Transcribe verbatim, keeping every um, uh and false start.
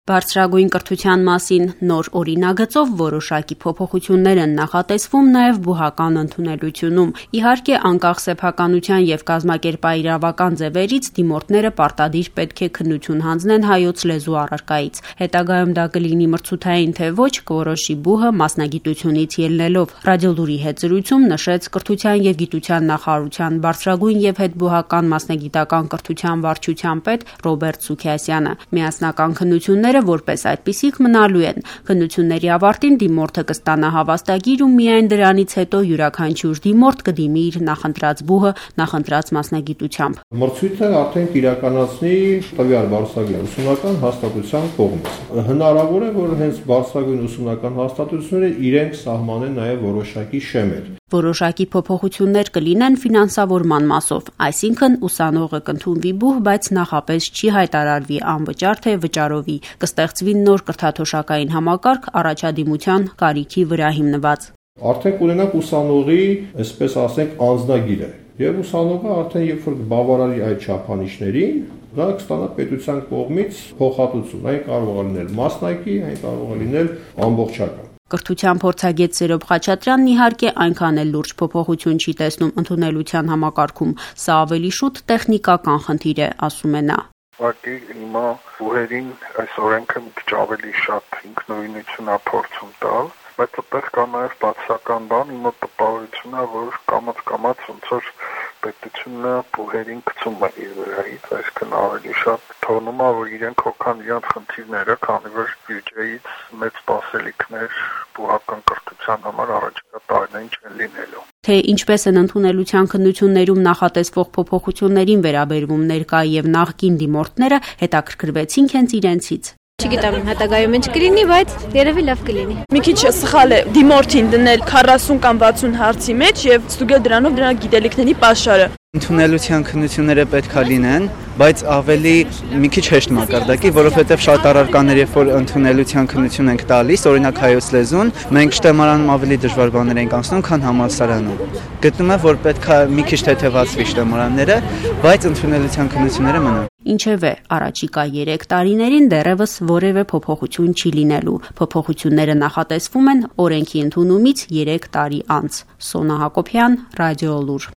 Բարձրագույն կրթության մասին նոր օրինագծով որոշակի փոփոխություններ են նախատեսվում նաև բուհական ընդունելությունում։ Իհարկե, անկախ սեփականության եւ կազմակերպաիրավական ձևերից դիմորդները պարտադիր պետք է քննություն հանձնեն հայոց լեզու առարկայից։ Հետագայում դա կլինի մրցութային թե ոչ, կորոշի բուհը մասնագիտությունից ելնելով։ Ռադիոլուրի հետ զրույցում նշեց կրթության եւ գիտության նախարարության բարձրագույն եւ հետբուհական մասնագիտական կրթության վարչության պետ Ռոբերտ Սուքիասյանը։ Միասնական քննությունները որպես այդպիսիք մնալու են։ Քննությունների ավարտին դիմորդը կստանա հավաստագիր ու միայն դրանից հետո յուրաքանչյուր դիմորդ կդիմի իր նախընտրած բուհը նախընտրած մասնագիտությամբ։ Մրցույթը արդեն կիրականացնի տվյալ բարձրագույն ուսումնական հաստատության կողմից։ Հնարավոր է, որ հենց բարձրագույն ուսումնական հաստատությունները իրենք սահմանեն նաև որոշակի շեմեր։ Որոշակի փոփոխություններ կլինեն ֆինանսավորման մասով, այսինքն ուսանողը կընդունվի բուհ, բայց նախապես չի հայտարարվի անվճար թե վճարովի, կստեղծվի նոր կրթաթոշակային համակարգ առաջադիմության կարիքի վրա հիմնված։ Արդեն կունենանք ուսանողի, այսպես ասենք, անձնագիրը, եւ ուսանողը արդեն երբ որ բավարարի այդ չափանիշներին, դա կստանա պետության կողմից փոխհատուցում, այն կարող է լինել մասնակի, այն կարող է լինել ամբողջական։ Կրթության փորձագետ Սերոբ Խաչատրյանն իհարկե այնքան էլ լուրջ փոփոխություն չի տեսնում ընդունելության համակարգում, սա ավելի շուտ տեխնիկական խնդիր է, ասում է նա։ Ուղղակի հիմա բուհերին այս օրենքը մի քիչ ավելի շատ ինքնուրույնություն է փորձում տալ, բայց այդտեղ կա նաև բացական բան, իմ տպավորությունն է, որ կամաց-կամաց ոնց որ պետությունը բուհերին գցում է իր վրայից, այսինքն ավելի շատ թողնում է, որ իրենք հոգան իրենց խնդիրները, քանի որ բյուջեից մեծ սպասելիքներ բուհական կրթության համար առաջիկա տարիներին չեն լինելու։ Թե ինչպես են ընդունելության քննություններում նախատեսվող փոփոխություններին վերաբերվում ներկա եւ նախկին դիմորդները, հետաքրքրվեցինք հենց իրենցից։ Չգիտեմ, հետագայում ինչ կլինի, բայց երևի լավ կլինի։ Մի քիչ սխալ է դիմորդին դնել քառասուն կամ վաթսուն հարցի մեջ եւ ստուգել դրանով դրա գիտելիքների պաշարը։ Ընդունելության քննությունները պետքա լինեն, բայց ավելի մի քիչ հեշտ մակարդակի, որովհետև շատ առարկաներ, երբ որ ընդունելության քննություն ենք տալիս, օրինակ հայոց լեզուն, մենք շտեմարանում ավելի դժվար բաներ ենք անցնում, քան համալսարանում։ Գտնում եմ, որ պետքա մի քիչ թեթևացվի շտեմարանները, բայց ընդունելության քննությունները մնան։ Ինչևէ, առաջիկա երեք տարիներին դեռևս որևէ փոփոխություն չի լինելու։ Փոփոխությունները նախատեսվում են օրենքի ընդունումից երեք տարի անց։ Սոնա Հակոբյան, Ռադիոլուր։